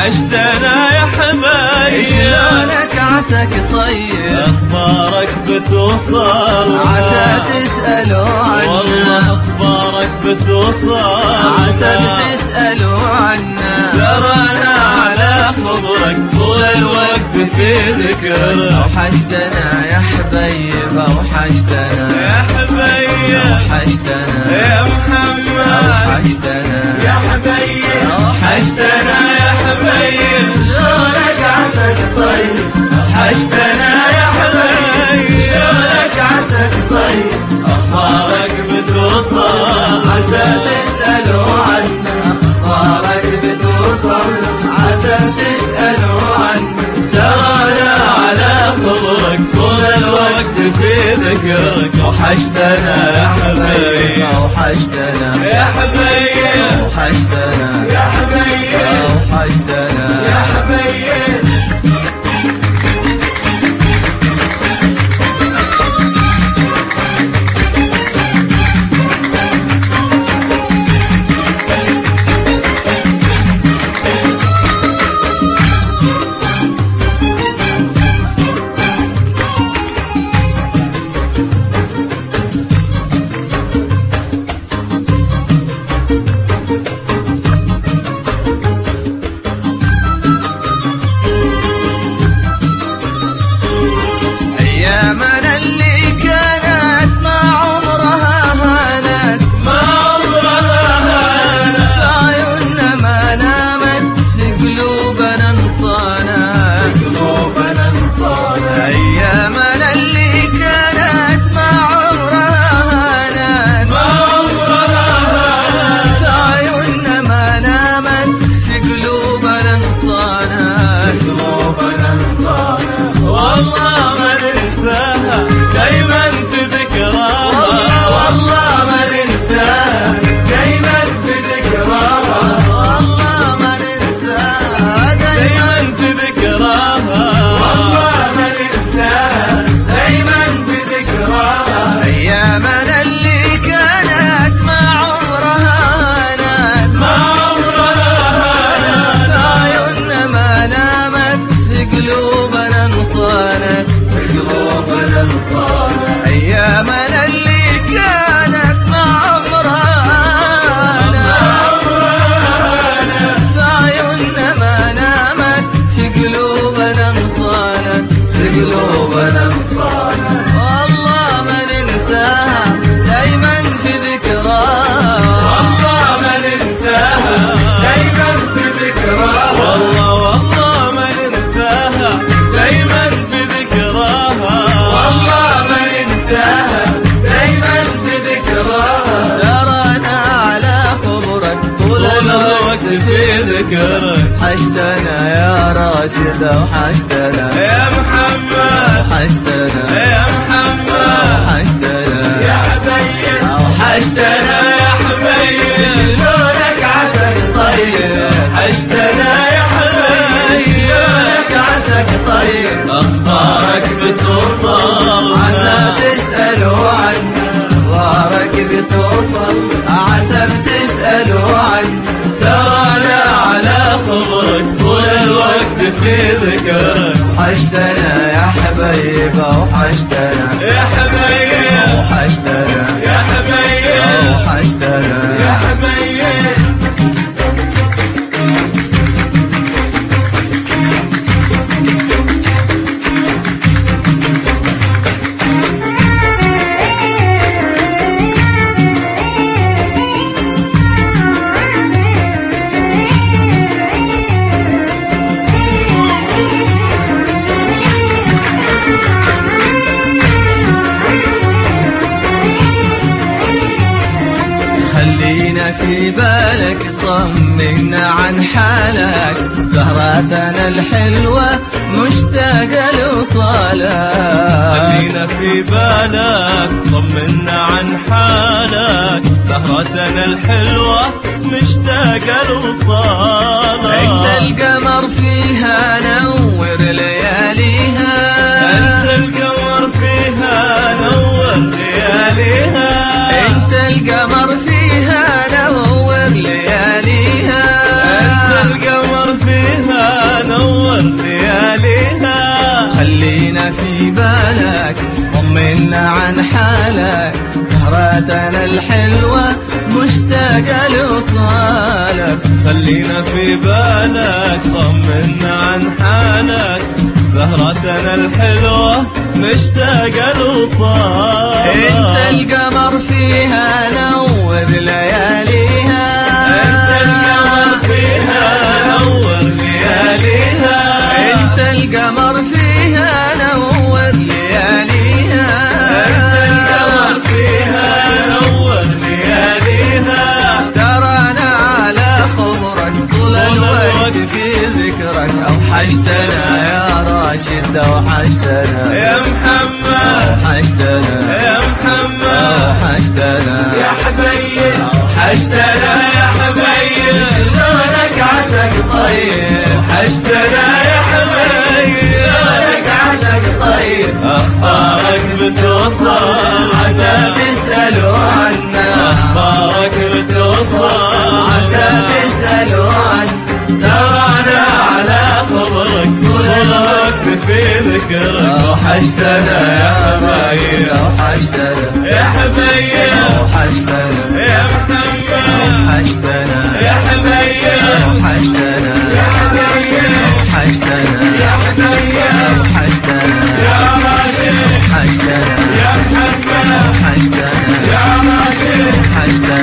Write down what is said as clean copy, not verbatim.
وحشتنا يا حبايب. شلونك عساك طيب؟ اخبارك بتوصل عسى تسألوا عنا. والله اخبارك بتوصل عسى تسألوا عنا. ترانا على خبرك طول الوقت في ذكرك. وحشتنا يا حبيب وحشتنا يا حبيب وحشتنا يا محمد. وحشتنا يا حبيب وحشتنا يا حبيب. شلونك عساك طيب؟ وحشتنا يا حبيب. شلونك عساك طيب؟ اخبارك بتوصل عسى تسألوا عنا. اخبارك بتوصل عسى تسألوا عنا. ترانا على خبرك طول الوقت في ذكرك. وحشتنا يا حبيب وحشتنا يا حبيب. وحشتنا يا حبيب وحشتنا يا حبيب. أيامنا اللي كانت ما عمرها هانت. ما عمرها هانت. في عيوننا ما نامت. في قلوبنا انصانت. قلوبنا انصانت. أيامنا اللي كانت ما عمرها هانت. ما عمرها هانت. في عيوننا ما نامت. في قلوبنا انصانت. قلوبنا انصانت. والله ما ننساها دايما في ذكراها. والله ما ننساها دايما في ذكراها. والله ما ننساها دايما في ذكراها. والله ما ننساها دايما في ذكراها. أيامنا اللي كانت ما عمرها هانت. ما عمرها هانت. في عيوننا ما نامت. في قلوبنا انصانت. في قلوبنا انصانت. أيامنا اللي كانت ما عمرها هانت. في عيوننا ما نامت. في قلوبنا انصانت. في قلوبنا انصانت. والله ما ننساها دايما في ذكراها. والله ما ننساها دايما في ذكراها. والله ما ننساها دايما في ذكراها. والله ما ننساها دايما في ذكراها. ترانا على خبرك طول الوقت في ذكرك. وحشتنا يا راشد وحشتنا يا محمد. وحشتنا يا محمد. وحشتنا يا حبيب وحشتنا يا حبيب. شلونك عساك طيب؟ وحشتنا يا حبيب. شلونك عساك طيب؟ اخبارك بتوصل عسى تسألوا عنا. اخبارك بتوصل عسى بتسألوا عنا. ترانا على خبرك طول الوقت في ذكرك. وحشتنا يا حبيب وحشتنا يا حبيب وحشتنا يا حبيب وحشتنا يا حبيب. خلينا في بالك طمنا عن حالك. سهراتنا الحلوة مشتاقة لوصالك. خلينا في بالك طمنا عن حالك. سهرتنا الحلوة مشتاقة لوصالك. انت القمر فيها نور لياليها. انت القمر فيها نور لياليها. انت القمر فيها نور لياليها. انت القمر فيها خلينا في بالك طمنا عن حالك سهرتنا الحلوة مشتاقة لوصالك خلينا في بالك طمنا عن حالك سهرتنا الحلوة مشتاقة لوصالك انت القمر فيها نور لياليها انت القمر فيها نور لياليها انت القمر فيها نور لياليها انت القمر فيها نور لياليها ترانا على خبرك طول الوقت في ذكرك اوحشتنا يا راشد اوحشتنا يا محمد اوحشتنا يا محمد اوحشتنا يا حبيب اوحشتنا يا حبيب شلونك عساك طيب وحشتنا يا حبيب شلونك عساك طيب اخبارك بتوصل عسى تسألوا عنا اخبارك بتوصل عسى تسألوا عنا ترانا على خبرك طول الوقت في ذكرك وحشتنا يا حبيب اوحشتنا يا حبيب اوحشتنا يا محمد اوحشتنا يا حبيب اوحشتنا يا حبيب اوحشتنا يا حبيب اوحشتنا يا راشد اوحشتنا يا محمد اوحشتنا يا راشد اوحشتنا